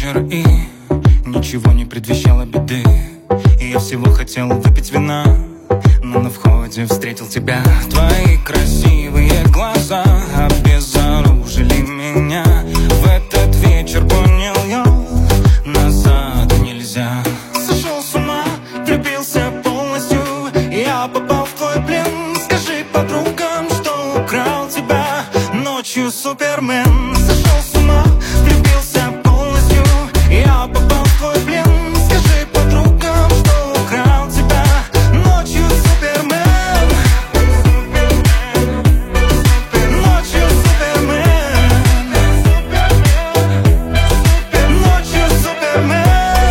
вечер, и ничего не предвещало беды. И я всего хотел выпить вина, но на входе встретил тебя. Твои красивые глаза обезоружили меня. В этот вечер понял я, назад нельзя. Сошел с ума, влюбился полностью, я попал в твой плен. Скажи подругам, что украл тебя ночью, Супермен. Сошел с ума, влюбился полностью, я попал в твой плен. Скажи подругам, что украл тебя ночью, Супермен. Ночью, Супермен. Ночью, Супермен.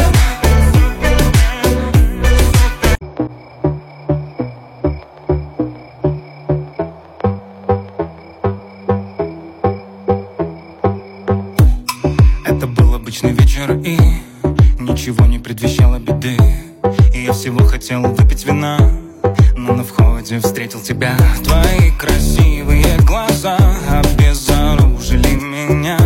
Это был обычный вечер, и ничего не предвещало беды. И я всего хотел выпить вина, но на входе встретил тебя. Твои красивые глаза обезоружили меня.